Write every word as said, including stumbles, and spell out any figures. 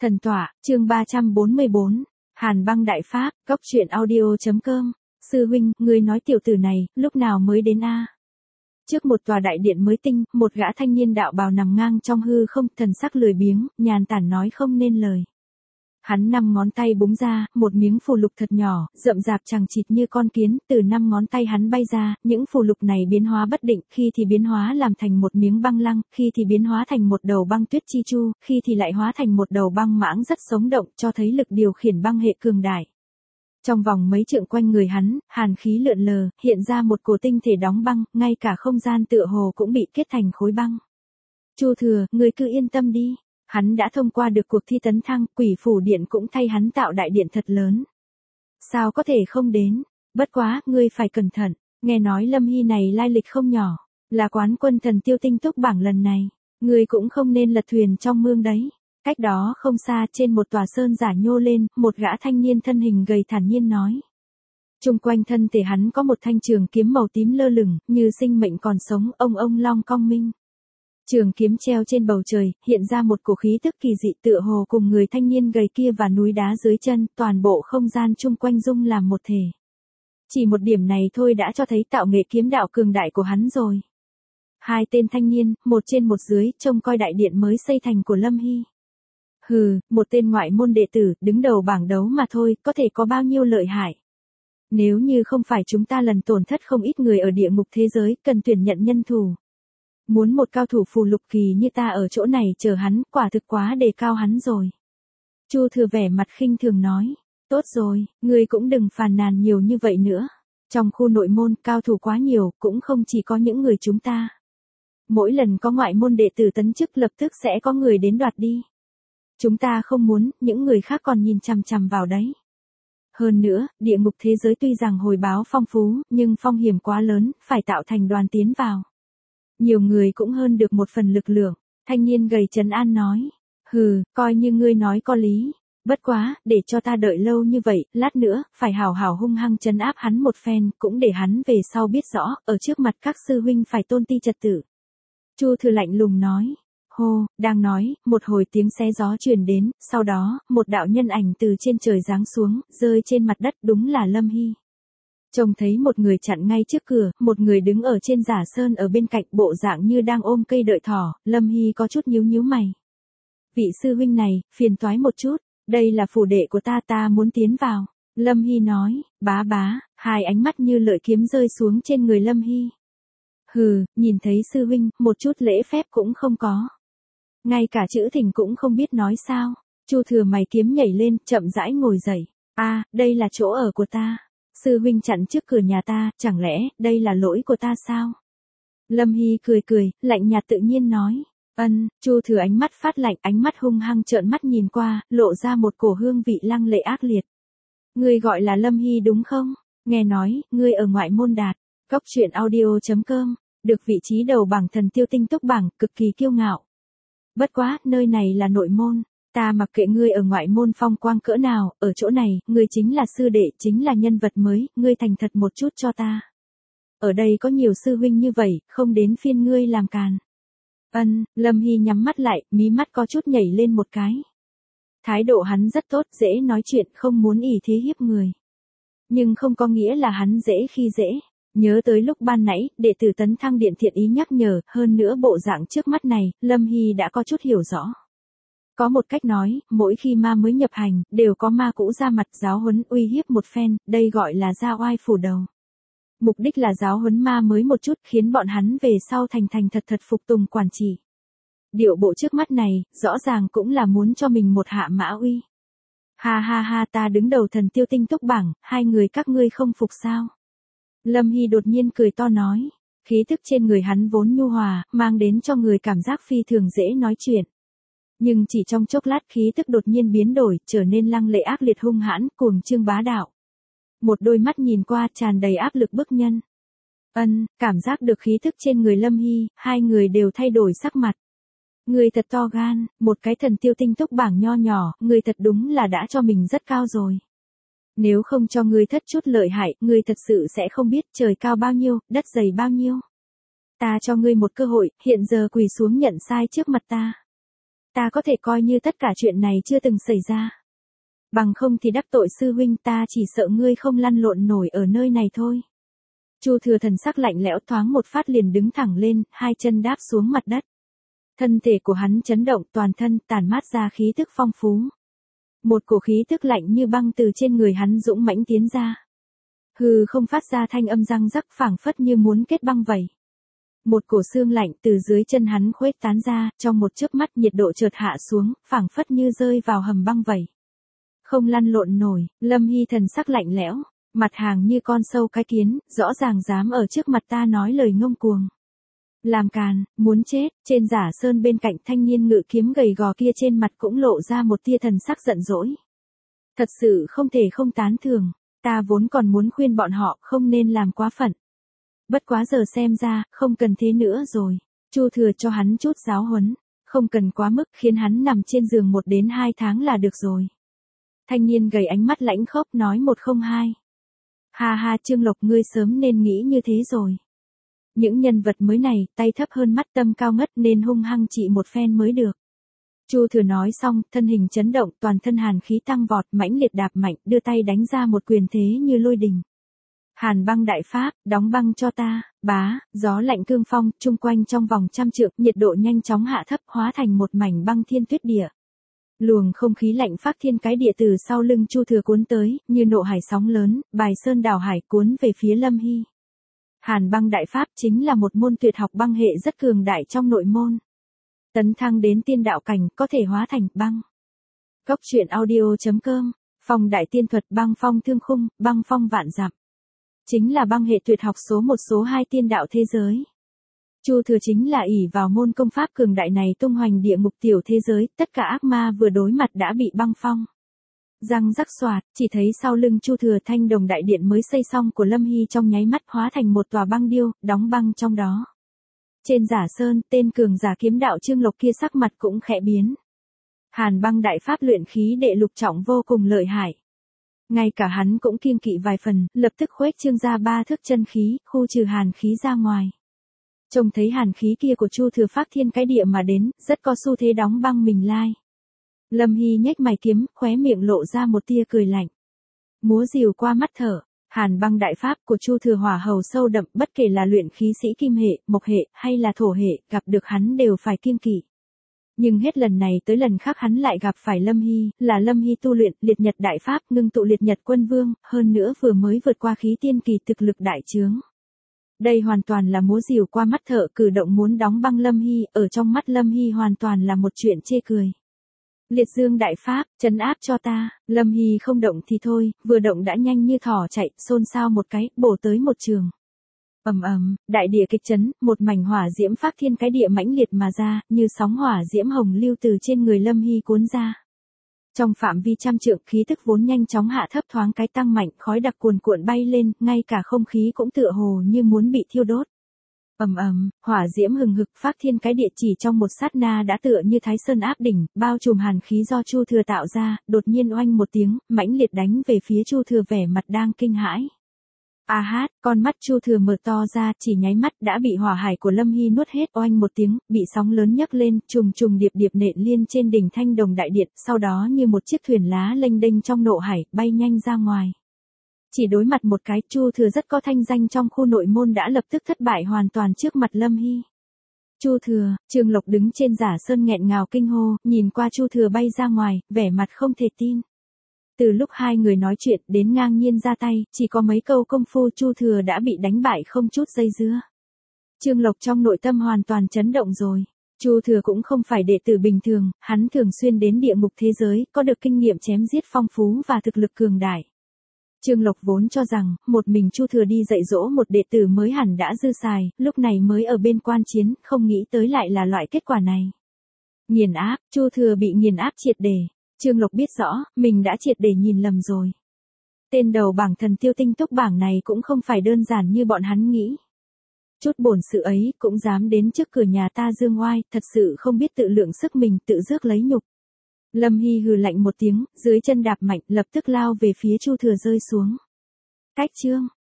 Thần tọa, chương ba trăm bốn mươi bốn, Hàn băng đại pháp, góc truyện audio.com, sư huynh, ngươi nói tiểu tử này, lúc nào mới đến a? Trước một tòa đại điện mới tinh, một gã thanh niên đạo bào nằm ngang trong hư không, thần sắc lười biếng, nhàn tản nói không nên lời. Hắn năm ngón tay búng ra, một miếng phù lục thật nhỏ, rậm rạp chằng chịt như con kiến, từ năm ngón tay hắn bay ra, những phù lục này biến hóa bất định, khi thì biến hóa làm thành một miếng băng lăng, khi thì biến hóa thành một đầu băng tuyết chi chu, khi thì lại hóa thành một đầu băng mãng rất sống động, cho thấy lực điều khiển băng hệ cường đại. Trong vòng mấy trượng quanh người hắn, hàn khí lượn lờ, hiện ra một cổ tinh thể đóng băng, ngay cả không gian tựa hồ cũng bị kết thành khối băng. Chu Thừa, ngươi cứ yên tâm đi. Hắn đã thông qua được cuộc thi tấn thăng, Quỷ Phủ Điện cũng thay hắn tạo đại điện thật lớn. Sao có thể không đến? Bất quá, ngươi phải cẩn thận, nghe nói Lâm Hy này lai lịch không nhỏ, là quán quân thần tiêu tinh túc bảng lần này, ngươi cũng không nên lật thuyền trong mương đấy. Cách đó không xa trên một tòa sơn giả nhô lên, một gã thanh niên thân hình gầy thản nhiên nói. Trung quanh thân thể hắn có một thanh trường kiếm màu tím lơ lửng, như sinh mệnh còn sống, ông ông long cong minh. Trường kiếm treo trên bầu trời, hiện ra một cổ khí tức kỳ dị tựa hồ cùng người thanh niên gầy kia và núi đá dưới chân, toàn bộ không gian chung quanh dung làm một thể. Chỉ một điểm này thôi đã cho thấy tạo nghệ kiếm đạo cường đại của hắn rồi. Hai tên thanh niên, một trên một dưới, trông coi đại điện mới xây thành của Lâm Hy. Hừ, một tên ngoại môn đệ tử, đứng đầu bảng đấu mà thôi, có thể có bao nhiêu lợi hại. Nếu như không phải chúng ta lần tổn thất không ít người ở địa ngục thế giới, cần tuyển nhận nhân thủ. Muốn một cao thủ phù lục kỳ như ta ở chỗ này chờ hắn, quả thực quá đề cao hắn rồi. Chu Thừa vẻ mặt khinh thường nói, tốt rồi, ngươi cũng đừng phàn nàn nhiều như vậy nữa. Trong khu nội môn, cao thủ quá nhiều, cũng không chỉ có những người chúng ta. Mỗi lần có ngoại môn đệ tử tấn chức lập tức sẽ có người đến đoạt đi. Chúng ta không muốn, những người khác còn nhìn chằm chằm vào đấy. Hơn nữa, địa ngục thế giới tuy rằng hồi báo phong phú, nhưng phong hiểm quá lớn, phải tạo thành đoàn tiến vào. Nhiều người cũng hơn được một phần lực lượng, thanh niên gầy trấn an nói. Hừ, coi như ngươi nói có lý. Bất quá, để cho ta đợi lâu như vậy, lát nữa, phải hào hào hung hăng trấn áp hắn một phen, cũng để hắn về sau biết rõ, ở trước mặt các sư huynh phải tôn ti trật tự. Chu Thừa lạnh lùng nói. Hô, đang nói, một hồi tiếng xé gió truyền đến, sau đó, một đạo nhân ảnh từ trên trời giáng xuống, rơi trên mặt đất, đúng là Lâm Hy. Trông thấy một người chặn ngay trước cửa, một người đứng ở trên giả sơn ở bên cạnh, bộ dạng như đang ôm cây đợi thỏ, Lâm Hy có chút nhíu nhíu mày. Vị sư huynh này, phiền toái một chút, đây là phủ đệ của ta, ta muốn tiến vào. Lâm Hy nói, bá bá, hai ánh mắt như lợi kiếm rơi xuống trên người Lâm Hy. Hừ, nhìn thấy sư huynh, một chút lễ phép cũng không có. Ngay cả chữ thỉnh cũng không biết nói sao. Chu Thừa mày kiếm nhảy lên, chậm rãi ngồi dậy. A, đây là chỗ ở của ta. Sư huynh chặn trước cửa nhà ta, chẳng lẽ, đây là lỗi của ta sao? Lâm Hy cười cười, lạnh nhạt tự nhiên nói. Ân, Chu Thừa ánh mắt phát lạnh, ánh mắt hung hăng trợn mắt nhìn qua, lộ ra một cổ hương vị lăng lệ ác liệt. Ngươi gọi là Lâm Hy đúng không? Nghe nói, ngươi ở ngoại môn đạt. Góc truyện audio.com, được vị trí đầu bảng thần tiêu tinh túc bảng, cực kỳ kiêu ngạo. Bất quá, nơi này là nội môn. Ta mặc kệ ngươi ở ngoại môn phong quang cỡ nào, ở chỗ này, ngươi chính là sư đệ, chính là nhân vật mới, ngươi thành thật một chút cho ta. Ở đây có nhiều sư huynh như vậy, không đến phiên ngươi làm càn. Ân, Lâm Hy nhắm mắt lại, mí mắt có chút nhảy lên một cái. Thái độ hắn rất tốt, dễ nói chuyện, không muốn ỷ thế hiếp người. Nhưng không có nghĩa là hắn dễ khi dễ. Nhớ tới lúc ban nãy, đệ tử tấn thăng điện thiện ý nhắc nhở, hơn nữa bộ dạng trước mắt này, Lâm Hy đã có chút hiểu rõ. Có một cách nói, mỗi khi ma mới nhập hành, đều có ma cũ ra mặt giáo huấn uy hiếp một phen, đây gọi là ra oai phủ đầu. Mục đích là giáo huấn ma mới một chút, khiến bọn hắn về sau thành thành thật thật phục tùng quản trị. Điệu bộ trước mắt này, rõ ràng cũng là muốn cho mình một hạ mã uy. Ha ha ha, ta đứng đầu thần tiêu tinh túc bảng, hai người các ngươi không phục sao? Lâm Hy đột nhiên cười to nói, khí thức trên người hắn vốn nhu hòa, mang đến cho người cảm giác phi thường dễ nói chuyện. Nhưng chỉ trong chốc lát khí tức đột nhiên biến đổi, trở nên lăng lệ ác liệt hung hãn, cuồng trương bá đạo. Một đôi mắt nhìn qua tràn đầy áp lực bức nhân. Ân, cảm giác được khí tức trên người Lâm Hy, hai người đều thay đổi sắc mặt. Người thật to gan, một cái thần tiêu tinh túc bảng nho nhỏ, người thật đúng là đã cho mình rất cao rồi. Nếu không cho ngươi thất chút lợi hại, ngươi thật sự sẽ không biết trời cao bao nhiêu, đất dày bao nhiêu. Ta cho ngươi một cơ hội, hiện giờ quỳ xuống nhận sai trước mặt ta. ta có thể coi như tất cả chuyện này chưa từng xảy ra. Bằng không thì đắc tội sư huynh, ta chỉ sợ ngươi không lăn lộn nổi ở nơi này thôi. Chu Thừa thần sắc lạnh lẽo, thoáng một phát liền đứng thẳng lên, hai chân đáp xuống mặt đất. Thân thể của hắn chấn động, toàn thân tản mát ra khí tức phong phú. Một cổ khí tức lạnh như băng từ trên người hắn dũng mãnh tiến ra. Hừ không phát ra thanh âm răng rắc, phảng phất như muốn kết băng vậy. Một cổ xương lạnh từ dưới chân hắn khuếch tán ra, trong một chớp mắt nhiệt độ chợt hạ xuống, phảng phất như rơi vào hầm băng vậy. Không lăn lộn nổi, Lâm Hy thần sắc lạnh lẽo, mặt hàng như con sâu cái kiến, rõ ràng dám ở trước mặt ta nói lời ngông cuồng. Làm càn, muốn chết. Trên giả sơn bên cạnh thanh niên ngự kiếm gầy gò kia trên mặt cũng lộ ra một tia thần sắc giận dỗi. Thật sự không thể không tán thưởng, ta vốn còn muốn khuyên bọn họ không nên làm quá phận. Bất quá giờ xem ra, không cần thế nữa rồi. Chu Thừa cho hắn chút giáo huấn, không cần quá mức, khiến hắn nằm trên giường một đến hai tháng là được rồi. Thanh niên gầy ánh mắt lãnh khốc nói một không hai. Ha ha, Trương Lộc, ngươi sớm nên nghĩ như thế rồi. Những nhân vật mới này, tay thấp hơn mắt, tâm cao ngất, nên hung hăng trị một phen mới được. Chu Thừa nói xong, thân hình chấn động, toàn thân hàn khí tăng vọt, mãnh liệt đạp mạnh, đưa tay đánh ra một quyền thế như lôi đình. Hàn băng đại pháp, đóng băng cho ta. Bá, gió lạnh cương phong, chung quanh trong vòng trăm trượng, nhiệt độ nhanh chóng hạ thấp, hóa thành một mảnh băng thiên tuyết địa. Luồng không khí lạnh phác thiên cái địa từ sau lưng Chu Thừa cuốn tới, như nộ hải sóng lớn, bài sơn đảo hải cuốn về phía Lâm Hy. Hàn băng đại pháp chính là một môn tuyệt học băng hệ rất cường đại trong nội môn. Tấn thăng đến tiên đạo cảnh, có thể hóa thành băng. Cốc truyện audio chấm com, phong đại tiên thuật băng phong thương khung, băng phong vạn dặm. Chính là băng hệ tuyệt học số một số hai tiên đạo thế giới. Chu Thừa chính là ỷ vào môn công pháp cường đại này tung hoành địa ngục tiểu thế giới, tất cả ác ma vừa đối mặt đã bị băng phong. Răng rắc xoạt, chỉ thấy sau lưng Chu Thừa thanh đồng đại điện mới xây xong của Lâm Hy trong nháy mắt hóa thành một tòa băng điêu, đóng băng trong đó. Trên giả sơn, tên cường giả kiếm đạo Trương Lộc kia sắc mặt cũng khẽ biến. Hàn băng đại pháp luyện khí đệ lục trọng vô cùng lợi hại. Ngay cả hắn cũng kiêng kỵ vài phần, lập tức khuếch trương ra ba thước chân khí, khu trừ hàn khí ra ngoài. Trông thấy hàn khí kia của Chu Thừa phác thiên cái địa mà đến, rất có xu thế đóng băng mình lai. Lâm Hy nhếch mày kiếm, khóe miệng lộ ra một tia cười lạnh. Múa rìu qua mắt thở, hàn băng đại pháp của Chu Thừa hỏa hầu sâu đậm, bất kể là luyện khí sĩ kim hệ, mộc hệ, hay là thổ hệ, gặp được hắn đều phải kiêng kỵ. Nhưng hết lần này tới lần khác hắn lại gặp phải Lâm Hy, là Lâm Hy tu luyện liệt nhật đại pháp, ngưng tụ liệt nhật quân vương, hơn nữa vừa mới vượt qua khí tiên kỳ thực lực đại chướng. Đây hoàn toàn là múa rìu qua mắt thợ, cử động muốn đóng băng Lâm Hy, ở trong mắt Lâm Hy hoàn toàn là một chuyện chê cười. Liệt dương đại pháp, trấn áp cho ta. Lâm Hy không động thì thôi, vừa động đã nhanh như thỏ chạy, xôn xao một cái, bổ tới một trường. Ầm ầm, đại địa kịch chấn, một mảnh hỏa diễm phác thiên cái địa mãnh liệt mà ra, như sóng hỏa diễm hồng lưu từ trên người Lâm Hy cuốn ra. Trong phạm vi trăm trượng, khí tức vốn nhanh chóng hạ thấp thoáng cái tăng mạnh, khói đặc cuồn cuộn bay lên, ngay cả không khí cũng tựa hồ như muốn bị thiêu đốt. Ầm ầm, hỏa diễm hừng hực phác thiên cái địa chỉ trong một sát na đã tựa như Thái Sơn áp đỉnh, bao trùm hàn khí do Chu Thừa tạo ra, đột nhiên oanh một tiếng, mãnh liệt đánh về phía Chu Thừa, vẻ mặt đang kinh hãi. A hát, con mắt Chu Thừa mở to ra, chỉ nháy mắt đã bị hỏa hải của Lâm Hy nuốt hết, oanh một tiếng, bị sóng lớn nhấc lên, trùng trùng điệp điệp nện liên trên đỉnh thanh đồng đại điện, sau đó như một chiếc thuyền lá lênh đênh trong nộ hải, bay nhanh ra ngoài. Chỉ đối mặt một cái, Chu Thừa rất có thanh danh trong khu nội môn đã lập tức thất bại hoàn toàn trước mặt Lâm Hy. Chu Thừa, Trương Lộc đứng trên giả sơn nghẹn ngào kinh hô, nhìn qua Chu Thừa bay ra ngoài, vẻ mặt không thể tin. Từ lúc hai người nói chuyện đến ngang nhiên ra tay, chỉ có mấy câu công phu Chu Thừa đã bị đánh bại không chút dây dưa. Trương Lộc trong nội tâm hoàn toàn chấn động rồi. Chu Thừa cũng không phải đệ tử bình thường, hắn thường xuyên đến địa ngục thế giới, có được kinh nghiệm chém giết phong phú và thực lực cường đại. Trương Lộc vốn cho rằng, một mình Chu Thừa đi dạy dỗ một đệ tử mới hẳn đã dư xài, lúc này mới ở bên quan chiến, không nghĩ tới lại là loại kết quả này. Nghiền áp, Chu Thừa bị nghiền áp triệt để. Trương Lộc biết rõ, mình đã triệt để nhìn lầm rồi. Tên đầu bảng thần tiêu tinh túc bảng này cũng không phải đơn giản như bọn hắn nghĩ. Chút bổn sự ấy, cũng dám đến trước cửa nhà ta dương oai, thật sự không biết tự lượng sức mình, tự rước lấy nhục. Lâm Hy hừ lạnh một tiếng, dưới chân đạp mạnh, lập tức lao về phía Chu Thừa rơi xuống. Cách chương.